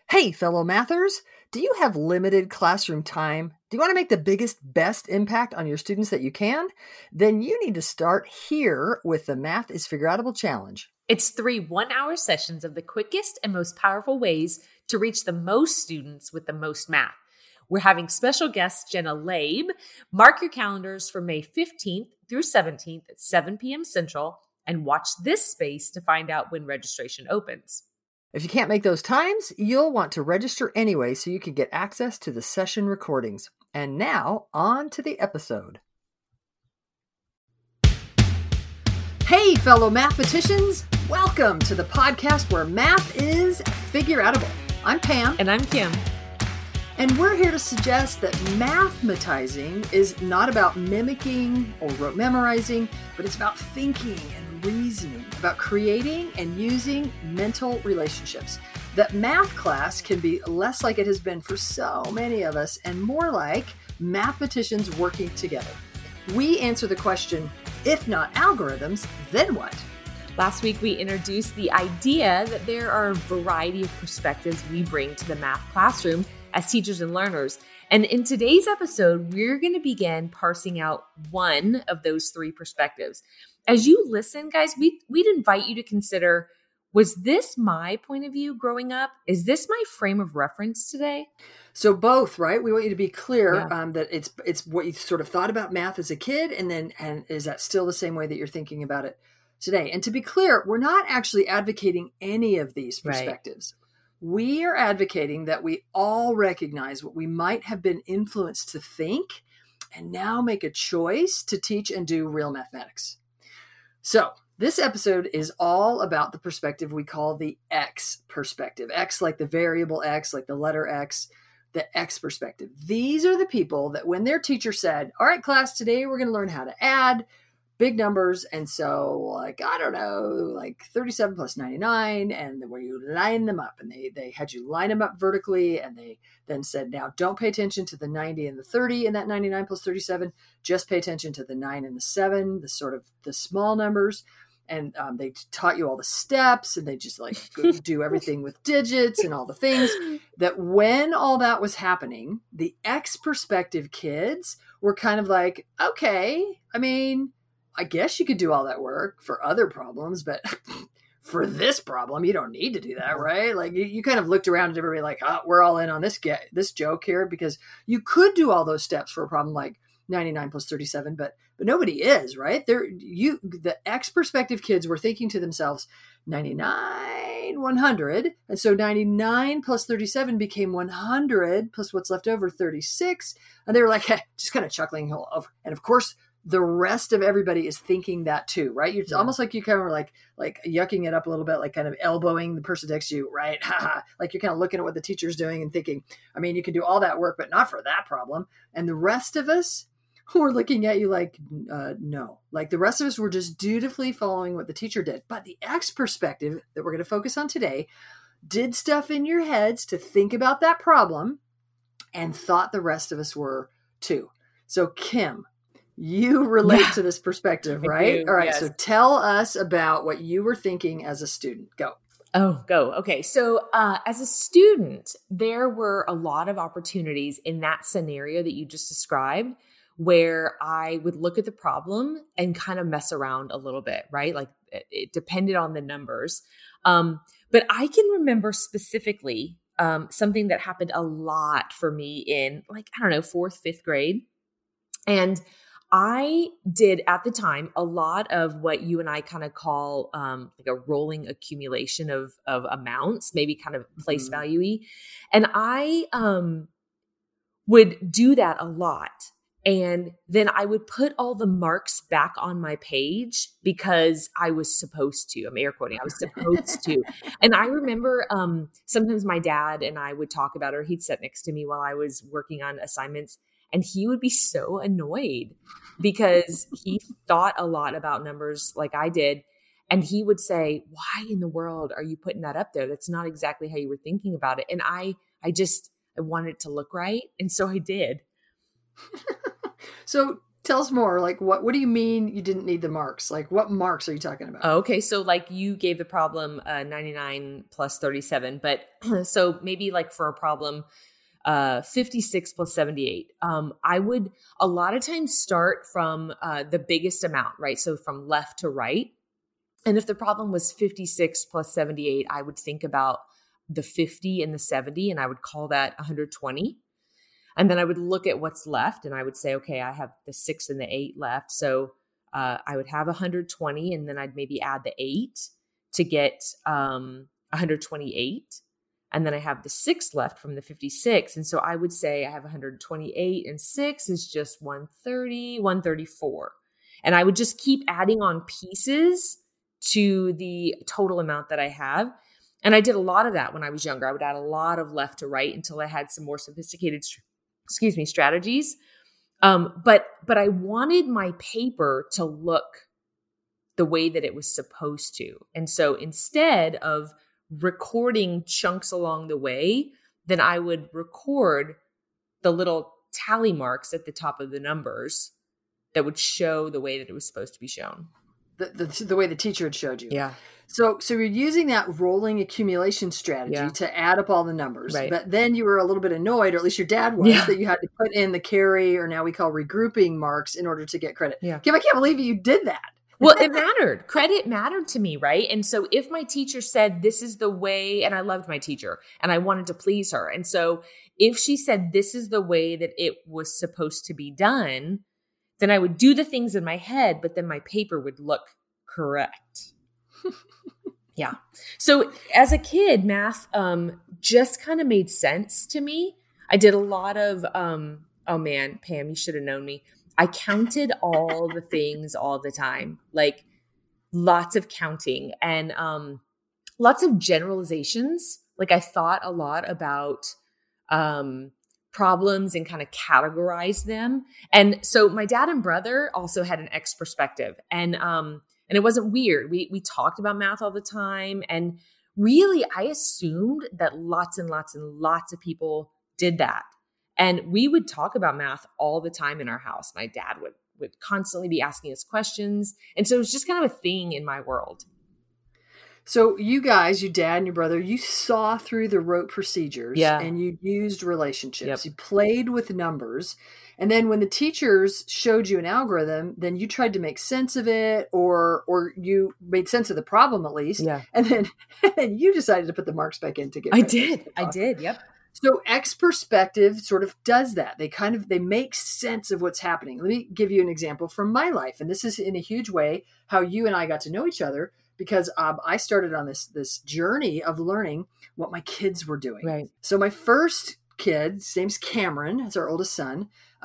Hey, fellow mathers, do you have limited classroom time? Do you want to make the biggest, best impact on your students that you can? Then you need to start here with the Math is Figureoutable Challenge. It's 3 one-hour sessions of the quickest and most powerful ways to reach the most students with the most math. We're having special guest Jenna Laib. Mark your calendars for May 15th through 17th at 7 p.m. Central and watch this space to find out when registration opens. If you can't make those times, you'll want to register anyway so you can get access to the session recordings. And now, on to the episode. Hey, fellow mathematicians! Welcome to the podcast where math is figureoutable. I'm Pam. And I'm Kim. And we're here to suggest that mathematizing is not about mimicking or rote memorizing, but it's about thinking and reasoning, about creating and using mental relationships. That math class can be less like it has been for so many of us and more like mathematicians working together. We answer the question, if not algorithms, then what? Last week, we introduced the idea that there are a variety of perspectives we bring to the math classroom as teachers and learners. And in today's episode, we're going to begin parsing out one of those three perspectives. As you listen, guys, we'd invite you to consider, was this my point of view growing up? Is this my frame of reference today? So both, right? We want you to be clear that it's what you sort of thought about math as a kid, and is that still the same way that you're thinking about it today? And to be clear, we're not actually advocating any of these perspectives. Right. We are advocating that we all recognize what we might have been influenced to think and now make a choice to teach and do real mathematics. So this episode is all about the perspective we call the X perspective. X like the variable X, like the letter X, the X perspective. These are the people that when their teacher said, all right, class, today we're going to learn how to add big numbers. And so I don't know, 37 plus 99, and where you line them up, and they had you line them up vertically. And they then said, now don't pay attention to the 90 and the 30 in that 99 plus 37, just pay attention to the 9 and the 7, the sort of the small numbers. And they taught you all the steps, and they just do everything with digits and all the things. That when all that was happening, the X perspective kids were kind of like, okay, I guess you could do all that work for other problems, but for this problem, you don't need to do that, right? Like you kind of looked around at everybody like, we're all in on this joke here, because you could do all those steps for a problem like 99 plus 37, but nobody is, right? The X perspective kids were thinking to themselves, 99, 100. And so 99 plus 37 became 100 plus what's left over, 36. And they were like, just kind of chuckling. And of course, the rest of everybody is thinking that too, right? It's almost like you kind of were like yucking it up a little bit, like kind of elbowing the person next to you, right? Like you're kind of looking at what the teacher's doing and thinking, you can do all that work, but not for that problem. And the rest of us who are looking at you like, no. Like the rest of us were just dutifully following what the teacher did. But the X perspective that we're going to focus on today did stuff in your heads to think about that problem and thought the rest of us were too. So Kim, you relate to this perspective, right? All right. Yes. So tell us about what you were thinking as a student. Go. Go. Okay. So as a student, there were a lot of opportunities in that scenario that you just described where I would look at the problem and kind of mess around a little bit, right? Like it depended on the numbers. But I can remember specifically something that happened a lot for me in 4th, 5th grade. And I did at the time a lot of what you and I kind of call like a rolling accumulation of amounts, maybe kind of place value-y. And I would do that a lot. And then I would put all the marks back on my page because I was supposed to. I'm air quoting. I was supposed to. And I remember sometimes my dad and I would talk about it, or he'd sit next to me while I was working on assignments. And he would be so annoyed because he thought a lot about numbers like I did. And he would say, why in the world are you putting that up there? That's not exactly how you were thinking about it. And I wanted it to look right. And so I did. So Tell us more. Like, what do you mean you didn't need the marks? Like, what marks are you talking about? Okay. So like you gave the problem 99 plus 37, but so maybe like for a problem, 56 plus 78. I would a lot of times start from the biggest amount, right? So from left to right. And if the problem was 56 plus 78, I would think about the 50 and the 70, and I would call that 120. And then I would look at what's left and I would say, okay, I have the 6 and the 8 left. So I would have 120, and then I'd maybe add the 8 to get 128. And then I have the 6 left from the 56. And so I would say I have 128, and 6 is just 130, 134. And I would just keep adding on pieces to the total amount that I have. And I did a lot of that when I was younger. I would add a lot of left to right until I had some more sophisticated strategies. But I wanted my paper to look the way that it was supposed to. And so instead of recording chunks along the way, then I would record the little tally marks at the top of the numbers that would show the way that it was supposed to be shown. The way the teacher had showed you. Yeah. So you're using that rolling accumulation strategy to add up all the numbers. Right. But then you were a little bit annoyed, or at least your dad was, that you had to put in the carry, or now we call regrouping marks, in order to get credit. Yeah. Kim, I can't believe you did that. Well, it mattered. Credit mattered to me, right? And so if my teacher said, this is the way, and I loved my teacher and I wanted to please her. And so if she said, this is the way that it was supposed to be done, then I would do the things in my head, but then my paper would look correct. Yeah. So as a kid, math just kind of made sense to me. I did a lot of, oh man, Pam, you should have known me. I counted all the things all the time, like lots of counting and lots of generalizations. Like I thought a lot about problems and kind of categorized them. And so my dad and brother also had an X perspective, and it wasn't weird. We talked about math all the time, and really I assumed that lots and lots and lots of people did that. And we would talk about math all the time in our house. My dad would constantly be asking us questions. And so it was just kind of a thing in my world. So you guys, your dad and your brother, you saw through the rote procedures and you used relationships. Yep. You played with numbers. And then when the teachers showed you an algorithm, then you tried to make sense of it, or you made sense of the problem at least. Yeah. And then you decided to put the marks back in to get I did. Yep. So X perspective sort of does that. They make sense of what's happening. Let me give you an example from my life. And this is in a huge way how you and I got to know each other, because I started on this journey of learning what my kids were doing. Right. So my first kid, his name's Cameron, it's our oldest son.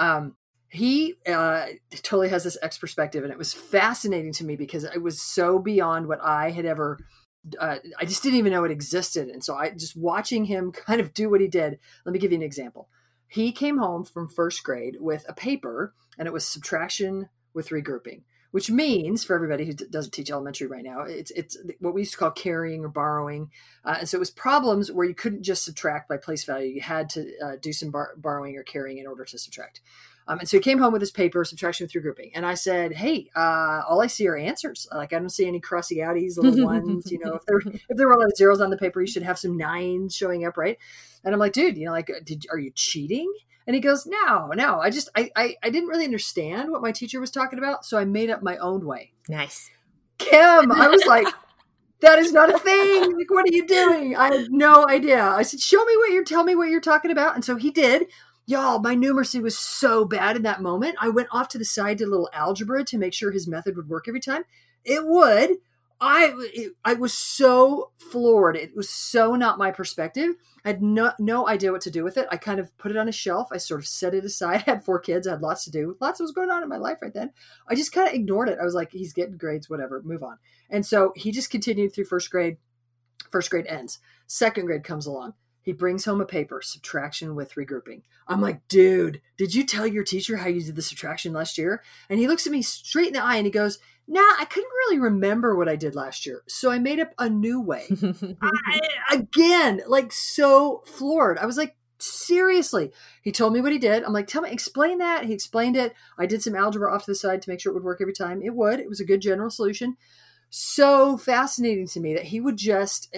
He totally has this X perspective, and it was fascinating to me because it was so beyond what I had ever I just didn't even know it existed. And so I just watching him kind of do what he did. Let me give you an example. He came home from first grade with a paper, and it was subtraction with regrouping, which means, for everybody who doesn't teach elementary right now, it's what we used to call carrying or borrowing. And so it was problems where you couldn't just subtract by place value. You had to do some borrowing or carrying in order to subtract. And so he came home with his paper, subtraction with regrouping. And I said, hey, all I see are answers. Like, I don't see any crossy outies, little ones. If there were a lot of zeros on the paper, you should have some nines showing up, right? And I'm like, dude, are you cheating? And he goes, no, I didn't really understand what my teacher was talking about. So I made up my own way. Nice. Kim, I was like, that is not a thing. Like, what are you doing? I had no idea. I said, tell me what you're talking about. And so he did. Y'all, my numeracy was so bad in that moment. I went off to the side, did a little algebra to make sure his method would work every time. It would. I was so floored. It was so not my perspective. I had no idea what to do with it. I kind of put it on a shelf. I sort of set it aside. I had 4 kids. I had lots to do. Lots was going on in my life right then. I just kind of ignored it. I was like, he's getting grades, whatever, move on. And so he just continued through first grade. First grade ends. Second grade comes along. He brings home a paper, subtraction with regrouping. I'm like, dude, did you tell your teacher how you did the subtraction last year? And he looks at me straight in the eye and he goes, nah, I couldn't really remember what I did last year. So I made up a new way. Again, like so floored. I was like seriously. He told me what he did. I'm like, tell me, explain that. He explained it. I did some algebra off to the side to make sure it would work every time. It would. It was a good general solution. So fascinating to me that he would just,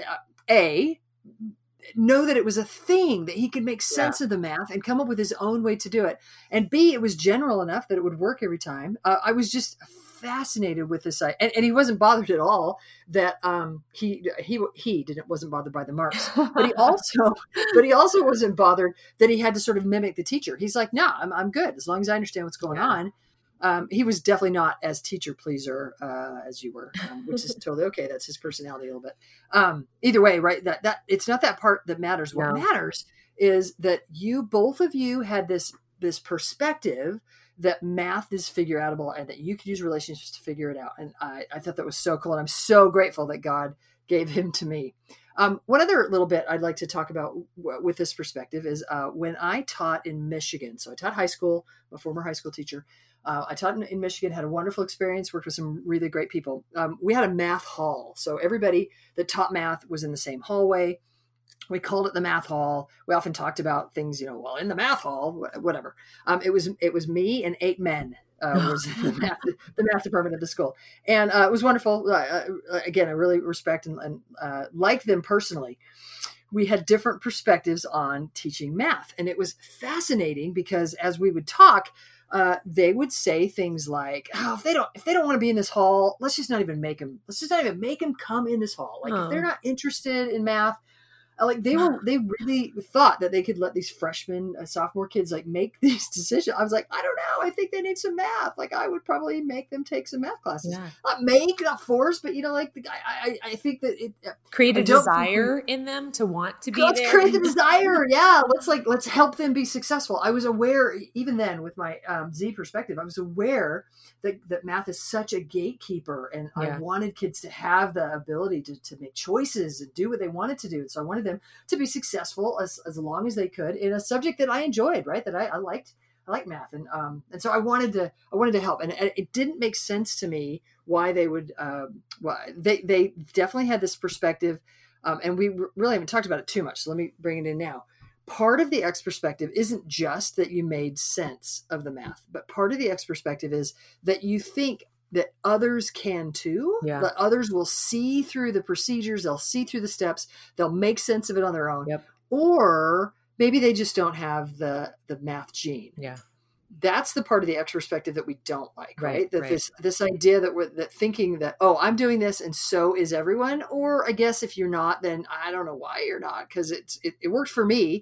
know that it was a thing, that he could make sense of the math and come up with his own way to do it. And B, it was general enough that it would work every time. I was just fascinated with this. And he wasn't bothered at all that he wasn't bothered by the marks, but he also wasn't bothered that he had to sort of mimic the teacher. He's like, no, I'm good as long as I understand what's going on. He was definitely not as teacher pleaser as you were, which is totally okay. That's his personality a little bit. Either way, right? That it's not that part that matters. What matters is that both of you had this perspective that math is figure outable and that you could use relationships to figure it out. And I thought that was so cool. And I'm so grateful that God gave him to me. One other little bit I'd like to talk about with this perspective is when I taught in Michigan. So I taught high school, I'm a former high school teacher. I taught in Michigan, had a wonderful experience, worked with some really great people. We had a math hall. So everybody that taught math was in the same hallway. We called it the math hall. We often talked about things, in the math hall, whatever. It was me and 8 men was the math department of the school. And it was wonderful. Again, I really respect and like them personally. We had different perspectives on teaching math. And it was fascinating because as we would talk, they would say things like, "Oh, if they don't want to be in this hall, let's just not even make them come in this hall. Like if they're not interested in math, they really thought that they could let these freshmen, sophomore kids make these decisions." I was like, I don't know. I think they need some math. I would probably make them take some math classes. Yeah. Not force, but I think that it create a desire in them to want to be there. Let's create the desire. Yeah. Let's help them be successful. I was aware, even then with my Z perspective, I was aware that math is such a gatekeeper, and I wanted kids to have the ability to make choices and do what they wanted to do. And so I wanted them to be successful as long as they could in a subject that I enjoyed, right? That I liked. I like math. And so I wanted to help. And it didn't make sense to me why they would, they definitely had this perspective. And we really haven't talked about it too much. So let me bring it in now. Part of the X perspective isn't just that you made sense of the math, but part of the X perspective is that you think that others can too, that others will see through the procedures, they'll see through the steps, they'll make sense of it on their own. Yep. Or maybe they just don't have the math gene. Yeah. That's the part of the X perspective that we don't like, right? This idea that thinking that, oh, I'm doing this and so is everyone. Or I guess if you're not, then I don't know why you're not, because it worked for me.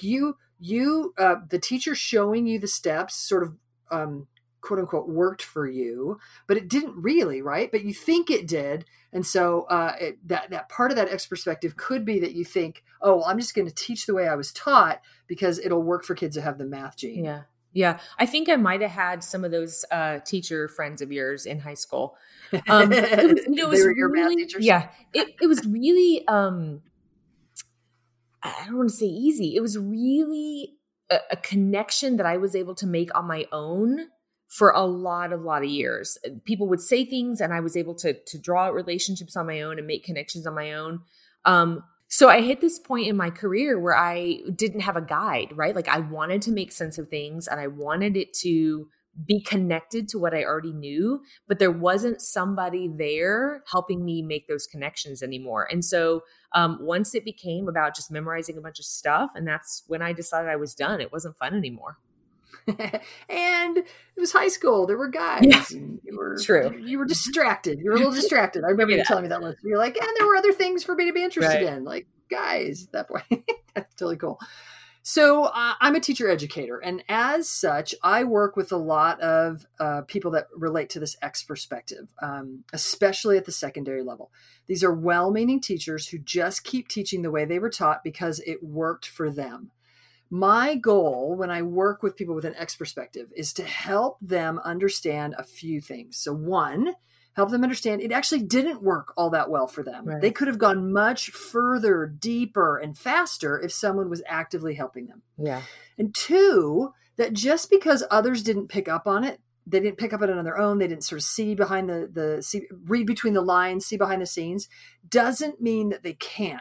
The teacher showing you the steps sort of, quote unquote, worked for you, but it didn't really, right? But you think it did. And so that part of that X perspective could be that you think, oh, well, I'm just going to teach the way I was taught because it'll work for kids that have the math gene. Yeah. Yeah. I think I might have had some of those teacher friends of yours in high school. They were your math teachers? Yeah. It was really, I don't want to say easy. It was really a connection that I was able to make on my own for a lot of years. People would say things and I was able to draw out relationships on my own and make connections on my own. So I hit this point in my career where I didn't have a guide, right? I wanted to make sense of things and I wanted it to be connected to what I already knew, but there wasn't somebody there helping me make those connections anymore. And so once it became about just memorizing a bunch of stuff, and that's when I decided I was done. It wasn't fun anymore. And it was high school. There were guys. Yeah. True. You were distracted. You were a little distracted. I remember you telling me that once. You're like, and there were other things for me to be interested in, like guys at that point. That's totally cool. So I'm a teacher educator. And as such, I work with a lot of people that relate to this X perspective, especially at the secondary level. These are well-meaning teachers who just keep teaching the way they were taught because it worked for them. My goal when I work with people with an X perspective is to help them understand a few things. So one, help them understand it actually didn't work all that well for them. Right. They could have gone much further, deeper, and faster if someone was actively helping them. Yeah. And two, that just because others didn't pick up on it, they didn't pick up on it on their own, they didn't sort of see behind read between the lines, see behind the scenes, doesn't mean that they can't.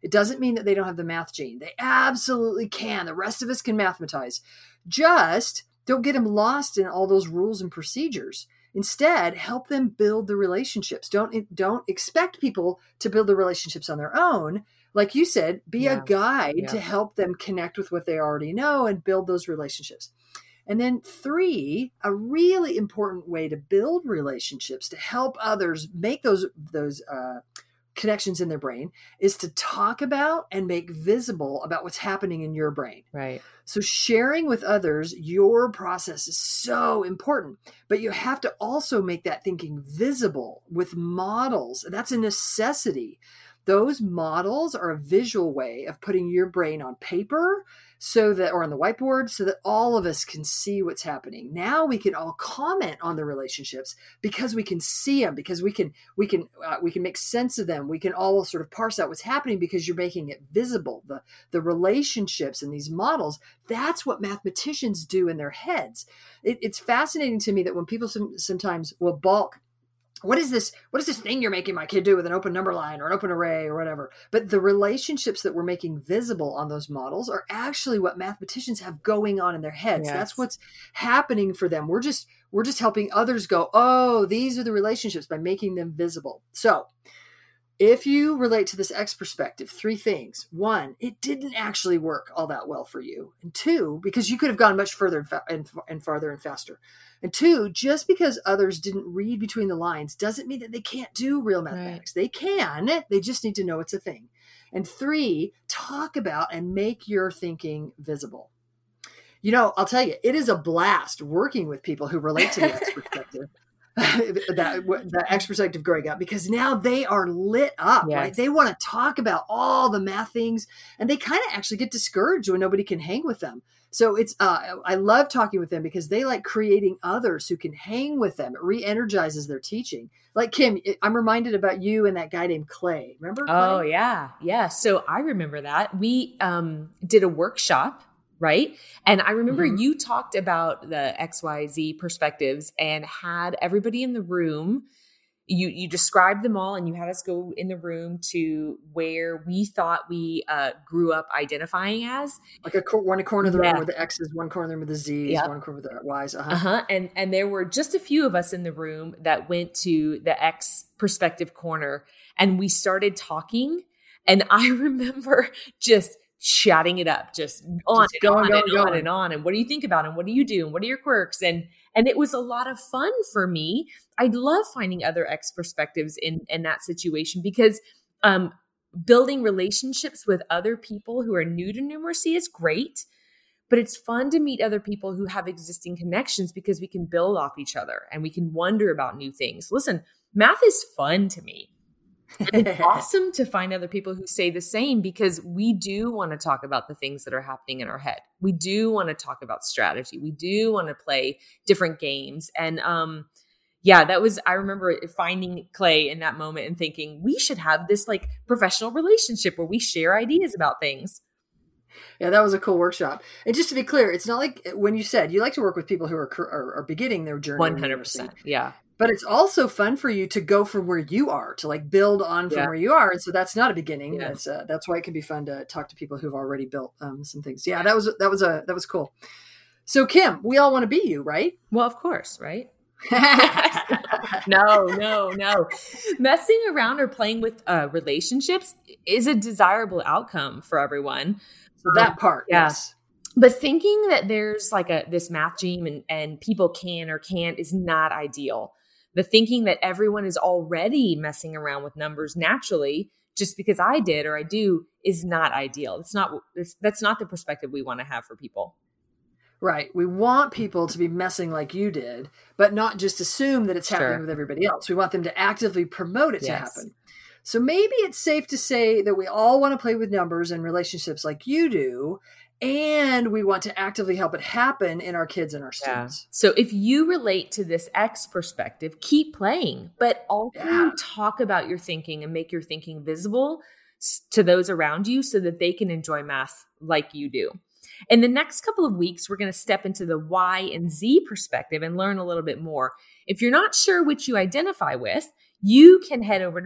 It doesn't mean that they don't have the math gene. They absolutely can. The rest of us can mathematize. Just don't get them lost in all those rules and procedures. Instead, help them build the relationships. Don't expect people to build the relationships on their own. Like you said, be a guide to help them connect with what they already know and build those relationships. And then 3, a really important way to build relationships to help others make those connections in their brain is to talk about and make visible about what's happening in your brain. Right. So sharing with others your process is so important, but you have to also make that thinking visible with models. That's a necessity. Those models are a visual way of putting your brain on paper or on the whiteboard so that all of us can see what's happening. Now we can all comment on the relationships because we can see them, because we can make sense of them. We can all sort of parse out what's happening because you're making it visible. The relationships and these models, that's what mathematicians do in their heads. It's fascinating to me that when people sometimes will balk, what is this thing you're making my kid do with an open number line or an open array or whatever? But the relationships that we're making visible on those models are actually what mathematicians have going on in their heads. Yes. That's what's happening for them. We're just helping others go, oh, these are the relationships by making them visible. So if you relate to this X perspective, 3 things. 1, it didn't actually work all that well for you. And 2, because you could have gone much further and farther and faster. And 2, just because others didn't read between the lines doesn't mean that they can't do real mathematics. Right. They can. They just need to know it's a thing. And 3, talk about and make your thinking visible. I'll tell you, it is a blast working with people who relate to the X perspective. The X perspective growing up, because now they are lit up, right? They want to talk about all the math things, and they kind of actually get discouraged when nobody can hang with them. So it's I love talking with them because they like creating others who can hang with them. It re-energizes their teaching. Like Kim, I'm reminded about you and that guy named Clay. Remember Clay? Oh yeah. So I remember that we did a workshop. Right. And I remember you talked about the XYZ perspectives and had everybody in the room. You described them all and you had us go in the room to where we thought we grew up identifying as. Like one corner of the room with the X's, one corner of the room with the Z's, one corner with the Y's. And there were just a few of us in the room that went to the X perspective corner and we started talking. And I remember just shouting it up, just on and on. And what do you think about it? And what do you do? And what are your quirks? And it was a lot of fun for me. I love finding other X perspectives in that situation because building relationships with other people who are new to numeracy is great, but it's fun to meet other people who have existing connections because we can build off each other and we can wonder about new things. Listen, math is fun to me. And it's awesome to find other people who say the same because we do want to talk about the things that are happening in our head. We do want to talk about strategy. We do want to play different games. And I remember finding Clay in that moment and thinking we should have this like professional relationship where we share ideas about things. Yeah, that was a cool workshop. And just to be clear, it's not like when you said you like to work with people who are beginning their journey. 100%. Yeah. But it's also fun for you to go from where you are, to like build on from where you are. And so that's not a beginning. Yeah. That's why it can be fun to talk to people who've already built some things. Yeah, that was cool. So Kim, we all want to be you, right? Well, of course, right? No. Messing around or playing with relationships is a desirable outcome for everyone. So that part, yes. But thinking that there's like this math gene and people can or can't is not ideal. The thinking that everyone is already messing around with numbers naturally just because I did or I do is not ideal. That's not the perspective we want to have for people. Right. We want people to be messing like you did, but not just assume that it's happening with everybody else. We want them to actively promote it to happen. So maybe it's safe to say that we all want to play with numbers and relationships like you do, and we want to actively help it happen in our kids and our students. So if you relate to this X perspective, keep playing, but also talk about your thinking and make your thinking visible to those around you so that they can enjoy math like you do. In the next couple of weeks, we're going to step into the Y and Z perspective and learn a little bit more. If you're not sure which you identify with, you can head over to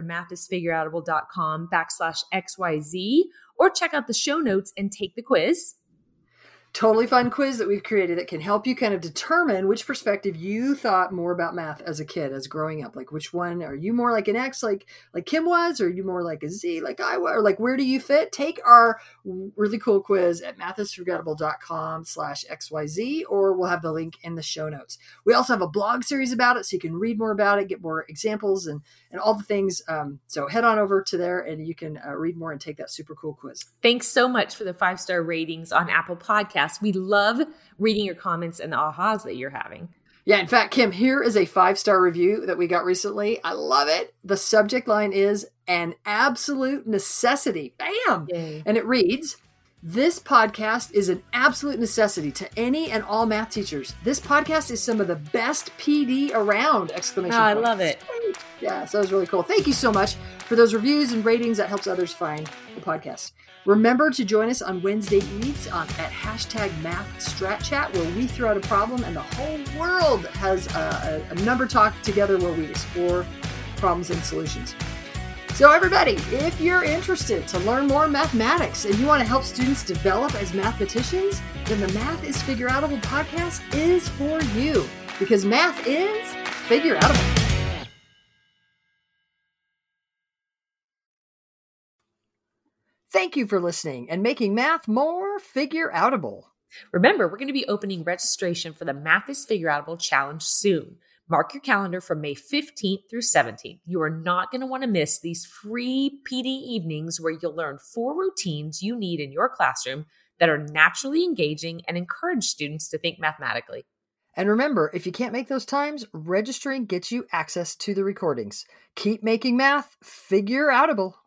mathisfigureoutable.com/XYZ or check out the show notes and take the quiz. Totally fun quiz that we've created that can help you kind of determine which perspective you thought more about math as a kid, as growing up. Like, which one are you more like an X, like Kim was, or are you more like a Z, like I was, or like where do you fit? Take our really cool quiz at mathisforgettable.com/XYZ, or we'll have the link in the show notes. We also have a blog series about it, so you can read more about it, get more examples and all the things. So head on over to there and you can read more and take that super cool quiz. Thanks so much for the 5-star ratings on Apple Podcasts. We love reading your comments and the ahas that you're having. Yeah, in fact, Kim, here is a 5-star review that we got recently. I love it. The subject line is an absolute necessity. Bam! Yay. And it reads, this podcast is an absolute necessity to any and all math teachers. This podcast is some of the best PD around! Exclamation point. I love it. Yeah, so that was really cool. Thank you so much for those reviews and ratings. That helps others find the podcast. Remember to join us on Wednesday eves at #MathStratChat, where we throw out a problem and the whole world has a number talk together where we explore problems and solutions. So everybody, if you're interested to learn more mathematics and you want to help students develop as mathematicians, then the Math is Figureoutable podcast is for you, because math is figureoutable. Thank you for listening and making math more figureoutable. Remember, we're going to be opening registration for the Math is Figureoutable Challenge soon. Mark your calendar from May 15th through 17th. You are not going to want to miss these free PD evenings where you'll learn 4 routines you need in your classroom that are naturally engaging and encourage students to think mathematically. And remember, if you can't make those times, registering gets you access to the recordings. Keep making math figureoutable.